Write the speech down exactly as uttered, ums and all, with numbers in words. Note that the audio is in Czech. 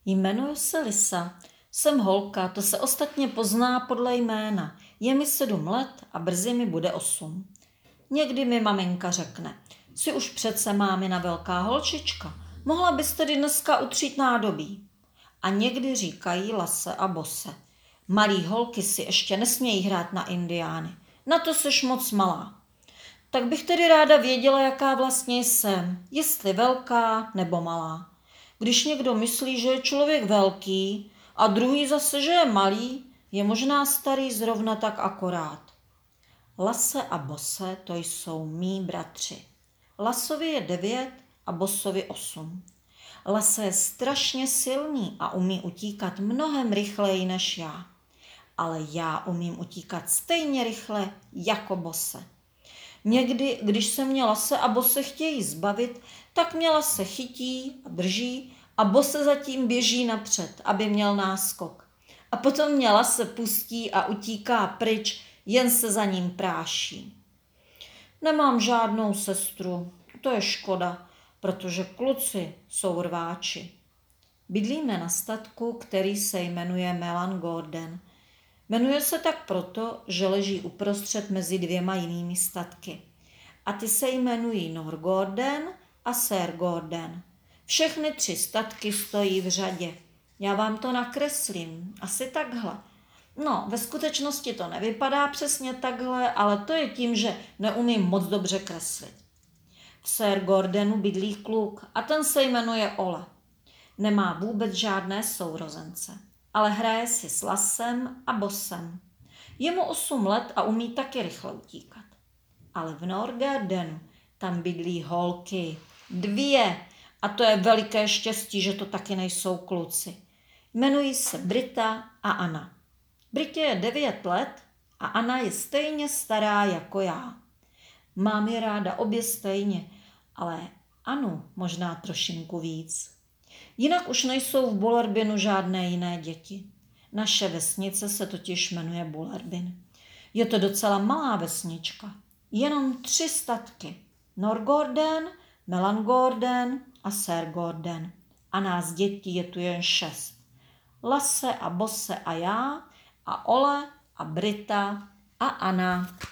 Jmenuji se Lisa. Jsem holka, to se ostatně pozná podle jména. Je mi sedm let a brzy mi bude osm. Někdy mi maminka řekne, jsi už přece mámina velká holčička, mohla bys tedy dneska utřít nádobí. A někdy říkají Lase a Bose, malý holky si ještě nesmějí hrát na indiány, na to seš moc malá. Tak bych tedy ráda věděla, jaká vlastně jsem, jestli velká nebo malá. Když někdo myslí, že je člověk velký a druhý zase, že je malý, je možná starý zrovna tak akorát. Lase a Bose to jsou mí bratři. Lasovi je devět a Bosovi osm. Lase je strašně silný a umí utíkat mnohem rychleji než já. Ale já umím utíkat stejně rychle jako Bose. Někdy, když se mě Lase a Bose chtějí zbavit, tak mě Lase chytí a drží a Bose zatím běží napřed, aby měl náskok. A potom mě Lase pustí a utíká pryč, jen se za ním práší. Nemám žádnou sestru, to je škoda, protože kluci jsou rváči. Bydlíme na statku, který se jmenuje Melan Gordon. Jmenuje se tak proto, že leží uprostřed mezi dvěma jinými statky. A ty se jmenují Nor Gordon a Sir Gordon. Všechny tři statky stojí v řadě. Já vám to nakreslím, asi takhle. No, ve skutečnosti to nevypadá přesně takhle, ale to je tím, že neumím moc dobře kreslit. V Sir Gordonu bydlí kluk a ten se jmenuje Ole. Nemá vůbec žádné sourozence, ale hraje si s Lasem a Bosem. Je mu osm let a umí taky rychle utíkat. Ale v Norgardenu tam bydlí holky. Dvě. A to je veliké štěstí, že to taky nejsou kluci. Jmenují se Brita a Anna. Britě je devět let a Anna je stejně stará jako já. Mám je ráda obě stejně, ale Anu možná trošinku víc. Jinak už nejsou v Bullerbinu žádné jiné děti. Naše vesnice se totiž jmenuje Bullerbin. Je to docela malá vesnička. Jenom tři statky. Nor Gordon, Melan Gordon a Sir Gordon. A nás dětí je tu jen šest. Lase a Bose a já a Ole a Brita a Anna.